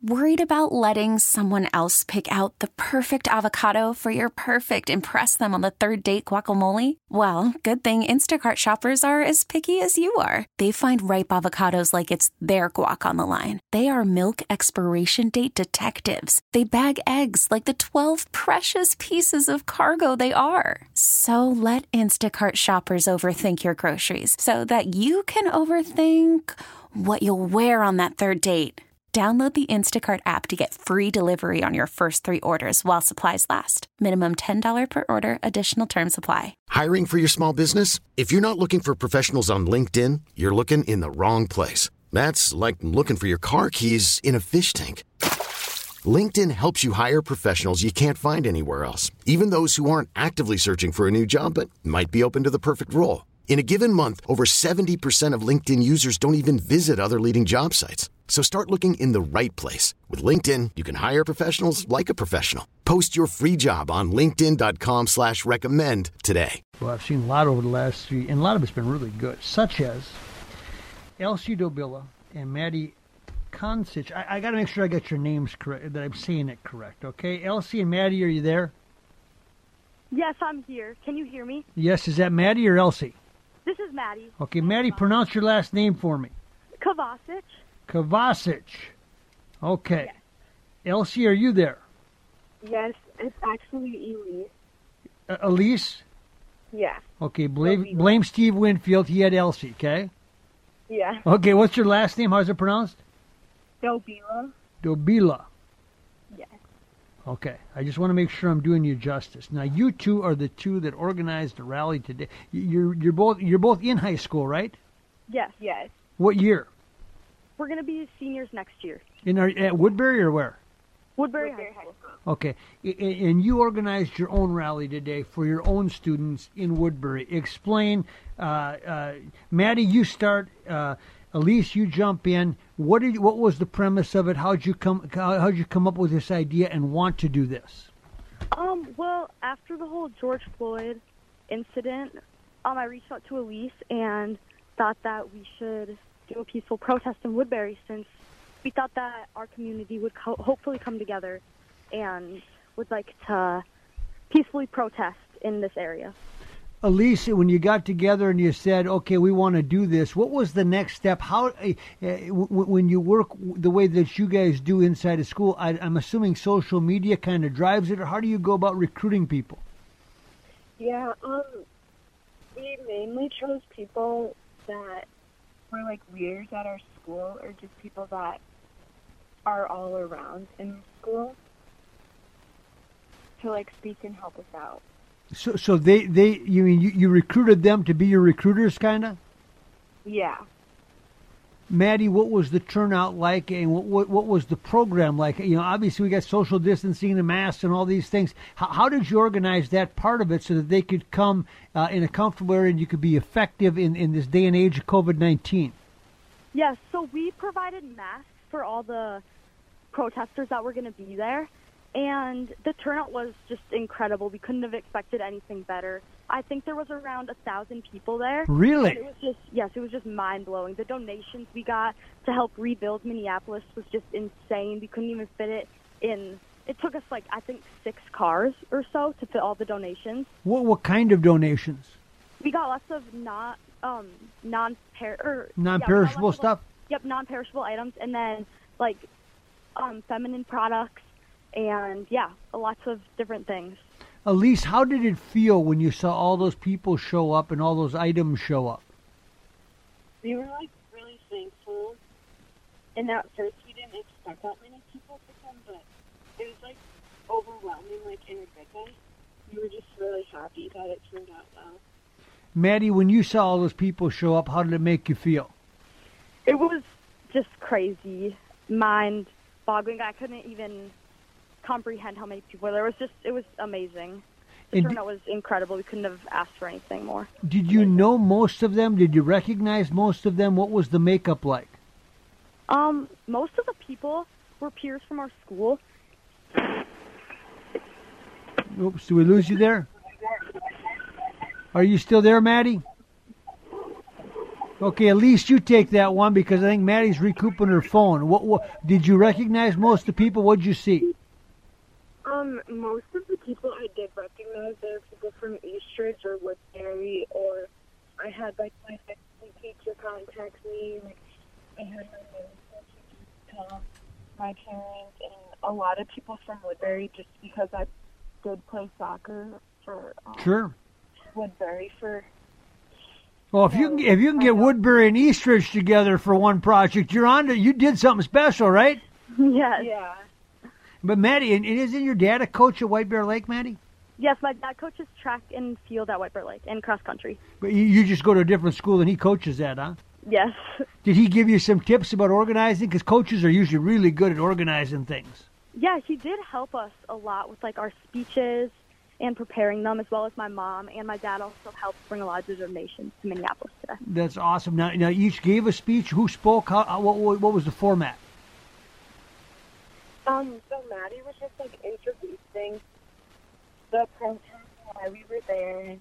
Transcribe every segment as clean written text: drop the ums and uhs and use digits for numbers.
Worried about letting someone else pick out the perfect avocado for your perfect impress them on the third date guacamole? Well, good thing Instacart shoppers are as picky as you are. They find ripe avocados like it's their guac on the line. They are milk expiration date detectives. They bag eggs like the 12 precious pieces of cargo they are. So let Instacart shoppers overthink your groceries so that you can overthink what you'll wear on that third date. Download the Instacart app to get free delivery on your first 3 orders while supplies last. Minimum $10 per order. Additional terms apply. Hiring for your small business? If you're not looking for professionals on LinkedIn, you're looking in the wrong place. That's like looking for your car keys in a fish tank. LinkedIn helps you hire professionals you can't find anywhere else, even those who aren't actively searching for a new job but might be open to the perfect role. In a given month, over 70% of LinkedIn users don't even visit other leading job sites. So start looking in the right place. With LinkedIn, you can hire professionals like a professional. Post your free job on linkedin.com/recommend today. Well, I've seen a lot over the last 3, and a lot of it's been really good, such as Elsie Dobila and Maddie Konsich. I got to make sure I get your names correct, that I'm saying it correct, okay? Elsie and Maddie, are you there? Yes, I'm here. Can you hear me? Yes, is that Maddie or Elsie? This is Maddie. Okay, Maddie, pronounce your last name for me. Kovacic. Kovacic. Okay. Yes. Elsie, are you there? Yes, it's actually Elise. Elise? Yeah. Okay, blame Steve Winfield. He had Elsie, okay? Yeah. Okay, what's your last name? How's it pronounced? Dobila. Dobila. Yes. Okay, I just want to make sure I'm doing you justice. Now, you two are the two that organized the rally today. You're both in high school, right? Yes. Yes. What year? We're going to be seniors next year. At Woodbury or where? Woodbury High School. Okay, and you organized your own rally today for your own students in Woodbury. Explain, Maddie, you start. Elise, you jump in. What was the premise of it? How'd you come up with this idea and want to do this? Well, after the whole George Floyd incident, I reached out to Elise and thought that we should do a peaceful protest in Woodbury, since we thought that our community would hopefully come together and would like to peacefully protest in this area. Elise, when you got together and you said, okay, we want to do this, what was the next step? How, when you work the way that you guys do inside of school, I'm assuming social media kind of drives it, or how do you go about recruiting people? Yeah, we mainly chose people that were like leaders at our school, or just people that are all around in school to like speak and help us out. So you mean you recruited them to be your recruiters, kind of? Yeah. Maddie, what was the turnout like, and what was the program like? You know, obviously we got social distancing and masks and all these things. How did you organize that part of it so that they could come in a comfortable area and you could be effective in this day and age of COVID-19? Yes, so we provided masks for all the protesters that were going to be there, and the turnout was just incredible. We couldn't have expected anything better. I think there was around 1,000 people there. Really? It was just mind-blowing. The donations we got to help rebuild Minneapolis was just insane. We couldn't even fit it in. It took us, I think 6 cars or so to fit all the donations. What kind of donations? We got lots of non-perishable stuff? Yep, non-perishable items, and then, feminine products, and, lots of different things. Elise, how did it feel when you saw all those people show up and all those items show up? We were, really thankful. And at first we didn't expect that many people to come, but it was, overwhelming, in a good way. We were just really happy that it turned out well. Maddie, when you saw all those people show up, how did it make you feel? It was just crazy, mind-boggling. I couldn't even comprehend how many people there was. It was amazing. The turnout was incredible. We couldn't have asked for anything more. Did you know most of them? Did you recognize most of them? What was the makeup like? Most of the people were peers from our school. Oops, did we lose you there? Are you still there, Maddie? Okay, at least you take that one because I think Maddie's recouping her phone. What did you recognize most of the people? What did you see? Most of the people I did recognize, they were people from Eastridge or Woodbury, or I had, like, my high school teacher contact me. Like, I had my middle school teacher tell my parents, and a lot of people from Woodbury, just because I did play soccer for Sure. Woodbury for. Well, if you can get Woodbury and Eastridge together for one project, you're on to. You did something special, right? Yes. Yeah. But Maddie, and isn't your dad a coach at White Bear Lake, Maddie? Yes, my dad coaches track and field at White Bear Lake and cross country. But you just go to a different school than he coaches at, huh? Yes. Did he give you some tips about organizing? Because coaches are usually really good at organizing things. Yeah, he did help us a lot with, like, our speeches and preparing them, as well as my mom. And my dad also helped bring a lot of the donations to Minneapolis today. That's awesome. Now each gave a speech. Who spoke? What was the format? So Maddie was just, like, introducing the protest, why we were there,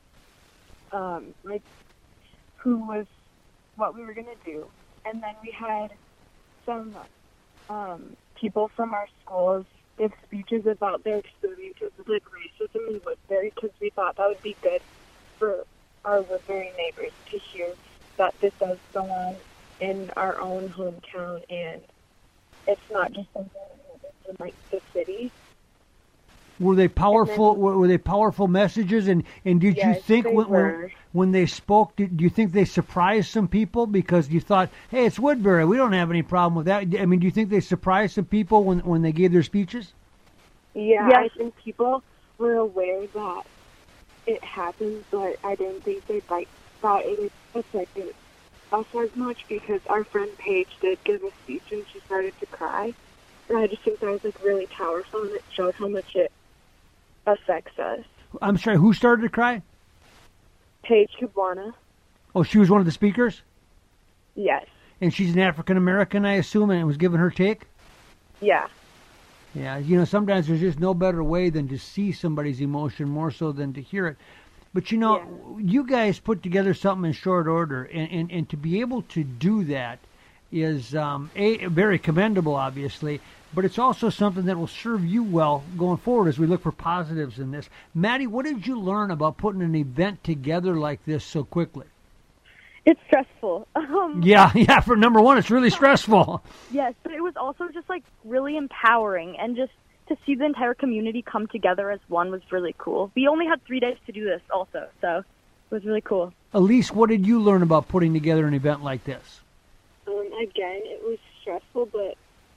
like, who was, what we were going to do. And then we had some people from our schools give speeches about their experiences with, like, racism in Woodbury, because we thought that would be good for our Woodbury neighbors to hear that this does go on in our own hometown, and it's not just something that happens in, like, the city. Were they powerful? Were they powerful messages? And did Yes, you think they were. when they spoke, do you think they surprised some people because you thought, hey, it's Woodbury, we don't have any problem with that? I mean, do you think they surprised some people when they gave their speeches? Yeah, Yes. I think people were aware that it happened, but I didn't think they, like, thought it would affect us as much, because our friend Paige did give a speech and she started to cry. And I just think that was, like, really powerful, and it showed how much it affects us. I'm sorry, who started to cry? Paige Cabana. Oh, she was one of the speakers? Yes. And she's an African-American, I assume, and was giving her take? Yeah. Yeah, you know, sometimes there's just no better way than to see somebody's emotion more so than to hear it. But, you know, you guys put together something in short order, and to be able to do that is, very commendable, obviously, but it's also something that will serve you well going forward as we look for positives in this. Maddie, what did you learn about putting an event together like this so quickly? It's stressful. Yeah, for number one, it's really stressful. Yes, but it was also just, like, really empowering, and just to see the entire community come together as one was really cool. We only had 3 days to do this also, so it was really cool. Elise, what did you learn about putting together an event like this? Again, it was stressful, but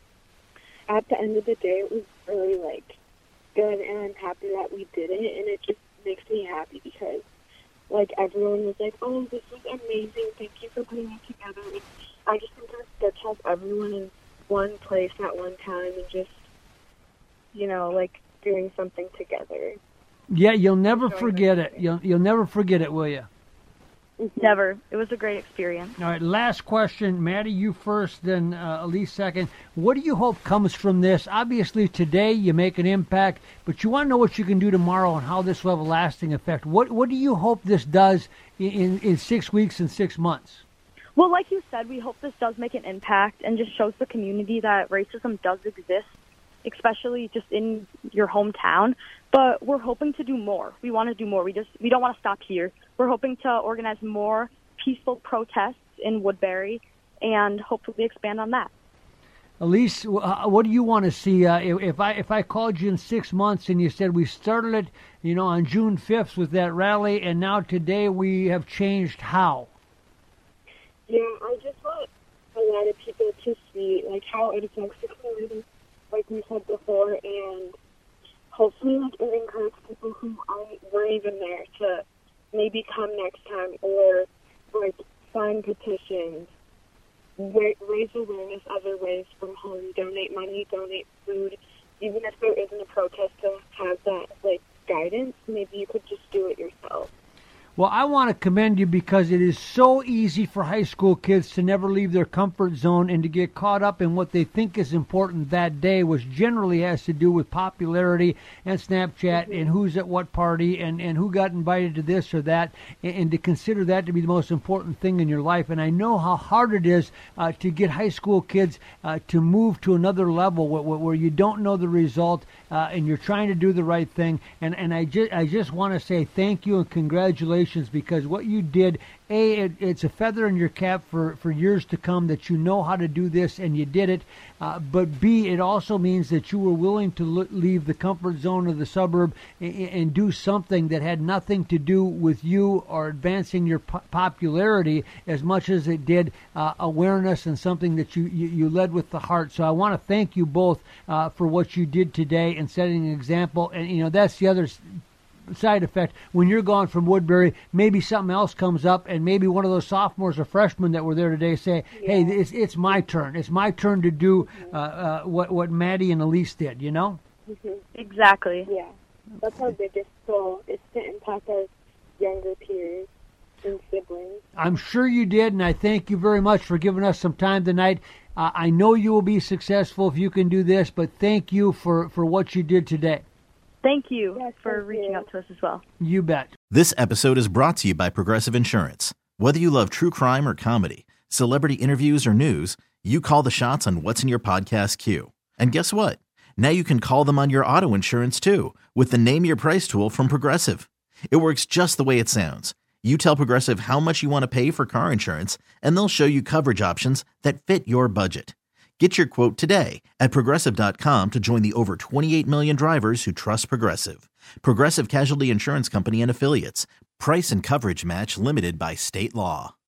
at the end of the day, it was really, like, good, and I'm happy that we did it, and it just makes me happy because, like, everyone was like, oh, this was amazing, thank you for putting it together. And I just think it was good to have everyone in one place at one time and just, you know, like, doing something together. Yeah, you'll never forget it. You'll never forget it, will you? Never. It was a great experience. All right, last question. Maddie, you first, then Elise second. What do you hope comes from this? Obviously, today you make an impact, but you want to know what you can do tomorrow and how this will have a lasting effect. What do you hope this does in 6 weeks and 6 months? Well, like you said, we hope this does make an impact and just shows the community that racism does exist, especially just in your hometown. But we're hoping to do more. We want to do more. We don't want to stop here. We're hoping to organize more peaceful protests in Woodbury and hopefully expand on that. Elise, what do you want to see? If I called you in 6 months and you said we started it, you know, on June 5th with that rally, and now today we have changed how? Yeah, I just want a lot of people to see, like, how it affects the community, like we said before, and hopefully, like, it encourages people who weren't even there to maybe come next time, or, like, sign petitions, raise awareness other ways from home, donate money, donate food. Even if there isn't a protest to have that, like, guidance, maybe you could just do it yourself. Well, I want to commend you because it is so easy for high school kids to never leave their comfort zone and to get caught up in what they think is important that day, which generally has to do with popularity and Snapchat and who's at what party and who got invited to this or that, and to consider that to be the most important thing in your life. And I know how hard it is to get high school kids to move to another level where you don't know the result and you're trying to do the right thing. And I just want to say thank you and congratulations, because what you did, it's a feather in your cap for years to come that you know how to do this and you did it. But B, it also means that you were willing to leave the comfort zone of the suburb and do something that had nothing to do with you or advancing your popularity as much as it did awareness and something that you led with the heart. So I want to thank you both for what you did today and setting an example. And, that's the other side effect. When you're gone from Woodbury, maybe something else comes up, and maybe one of those sophomores or freshmen that were there today say, hey, it's my turn. It's my turn to do what Maddie and Elise did, Exactly. Yeah. That's our biggest goal, is to impact our younger peers and siblings. I'm sure you did, and I thank you very much for giving us some time tonight. I know you will be successful if you can do this, but thank you for what you did today. Thank you for reaching out to us as well. You bet. This episode is brought to you by Progressive Insurance. Whether you love true crime or comedy, celebrity interviews or news, you call the shots on what's in your podcast queue. And guess what? Now you can call them on your auto insurance too with the Name Your Price tool from Progressive. It works just the way it sounds. You tell Progressive how much you want to pay for car insurance, and they'll show you coverage options that fit your budget. Get your quote today at Progressive.com to join the over 28 million drivers who trust Progressive. Progressive Casualty Insurance Company and Affiliates. Price and coverage match limited by state law.